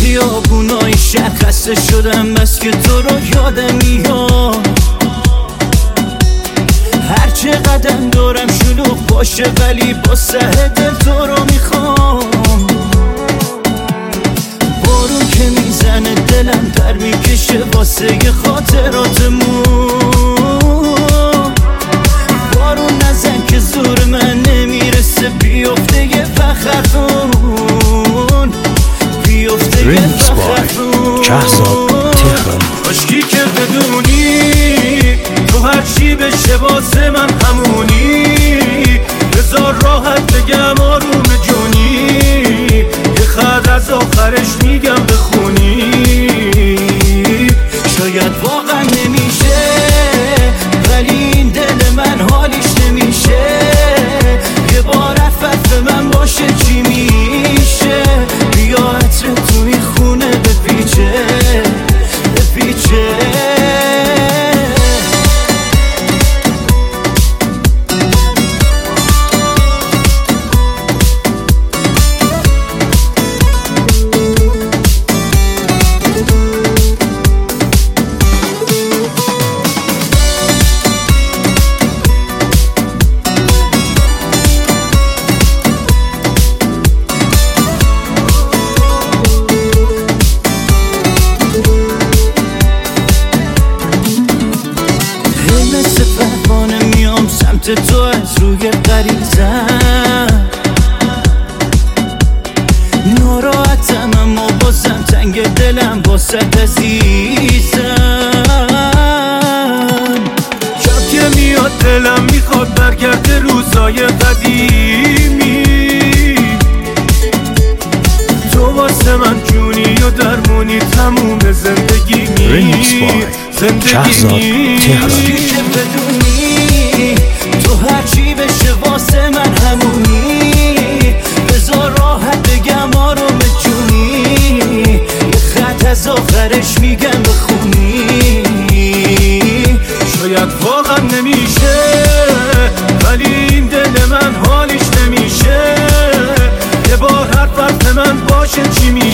خیابونای شهر خسته شدم بس که تو رو یادم میاد. هر چه قدم دارم شلوغ باشه ولی با سه دل تو رو میخوام. بارون که میزنه دلم در میکشه واسه خاطراتمون. بارون نزن که زور من نمیرسه بیفته یه فخرتون، بیفته یه فخرتون. کاشکی که بدونی تو هرچی بشه واسه من همونی. بذار راحت بگم آروم جونی، یه خط از آخرش میگم بخونی. شاید واقعا نمیشه ولی این دل من حالیش نمیشه. یه بار عفت به من باشه چی میشه؟ بیا عطر تو این خونه بپیچه بپیچه. سمت تو از روی غریزم ناراحتم اما بازم تنگ دلم واسه عزیزم. شب که میاد دلم میخواد برگرده روزای قدیمی. تو واسه من جونی و درمونی تموم زندگیمی. تو هرچی بشه واسه من همونی. بذار راحت بگم آروم جونی، یه خط از آخرش میگم بخونی. شاید واقعا نمیشه ولی این دل من حالیش نمیشه. یه بار حرف من باشه چی